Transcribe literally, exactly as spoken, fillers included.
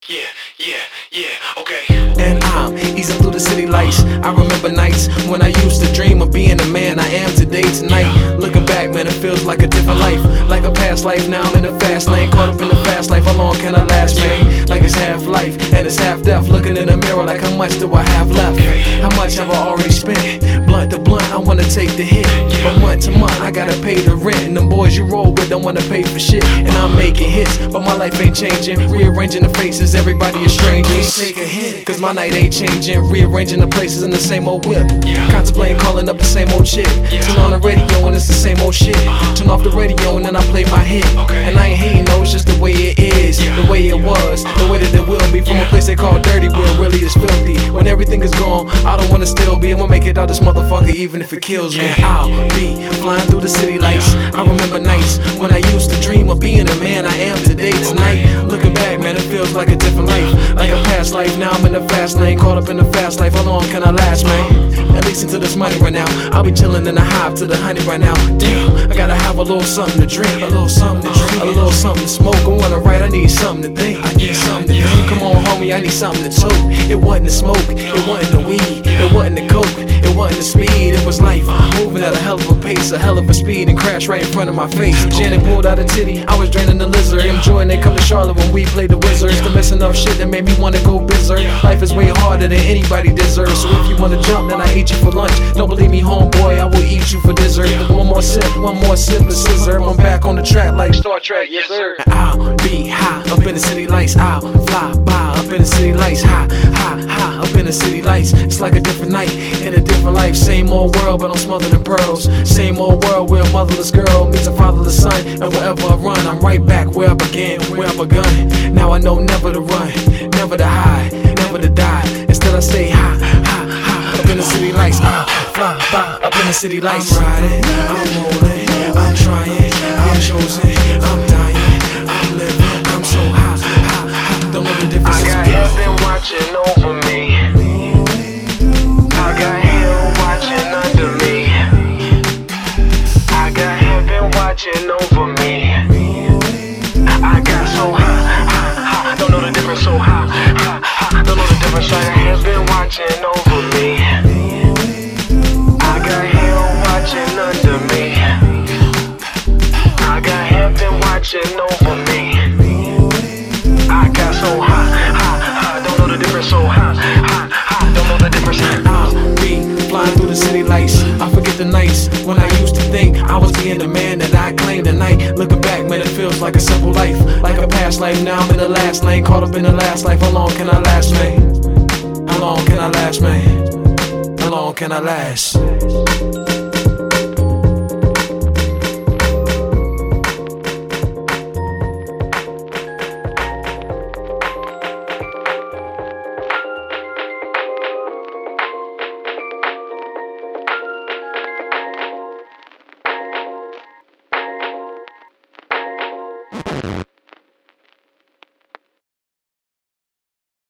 yeah, yeah, yeah, okay. And I'm easing through the city lights. I remember nights when I used to dream of being the man I am today. Tonight, looking back, man, it feels like a different life, like a past life. Now I'm in the fast lane, caught up in the fast life. How long can I last, man? Like it's half life and it's half death. Looking in the mirror like how much do I have left? How much have I already spent? Blunt to blunt, I wanna take the hit. From month to month, I gotta pay the rent. And them boys you roll with don't wanna pay for shit. And I'm making hits, but my life ain't changing. Rearranging the faces, everybody is strangers. Take a hit, cause my night ain't changing. Rearranging the places in the same old whip. Contemplating calling up the same old chick. Turn on the radio and it's the same old shit. Turn off the radio and then I play my hit. And I ain't hating, no, it's just the way it is, the way it was, the way that it will be. From a place they call dirty, where it really is filthy. When everything is gone, I don't wanna still be. I'ma make it out this motherfucker even if it kills me. I'll be flying through the city lights. I remember nights when I used to dream of being the man I am today. Tonight, looking back, man, it feels like a different life, like a past life. Now I'm in the fast lane, caught up in the fast life. How long can I last, man? At least until this money right now. I'll be chilling in the hive to the honey right now. Damn, I gotta have a little something to drink, a little something to drink, a little something to smoke. I wanna write, I need something to think. I need something to think. Come on, homie, I need something to toke. It wasn't the smoke, it wasn't the weed, it wasn't the coke, it wasn't the speed. It was life moving at a hell of a pace, a hell of a speed, and crashed right in front of my face. Janet pulled out a titty, I was draining the lizard. Enjoying they come to Charlotte when we played the Wizards. The messing up shit that made me wanna go berserk. Life is way harder than anybody deserves. So if you wanna jump, then I eat you for lunch. Don't believe me, homeboy, I will eat you for dessert. One more sip, one more sip of scissor. I'm back on the track like Star Trek, yes sir. I'll be high up in the city lights. I'll fly by up in the city lights. High, high, high up in the city lights. It's like a different night in a different life. Same old world, but I'm smothered in pearls. Same old world where a motherless girl meets a fatherless son. And wherever I run, I'm right back where I began, where I begun. Now I know never to run, never to hide, never to die. Instead I stay high, high, high up in the city lights. I fly by up in the city lights. I'm riding, I'm rolling, I'm trying, I'm chosen, I'm dying, I'm living, I'm so high, high, high. Don't know the difference. I got heaven watching over me. I got hell watching under me. I got heaven watching over me. I got so high, high, high. Don't know the difference. So high, high, high. Don't know the difference. I got heaven watching over me. I got hell watching under me. I got heaven watching over me. I got so high, high, high. Don't know the difference. So high, high, high. Don't know the difference. I'll be flying through the city lights. I forget the nights when I used to think I was being the man that I claimed tonight. Looking back, man, it feels like a simple life, like a past life. Now I'm in the last lane, caught up in the last life. How long can I last, man? How long can I last, man? How long can I last?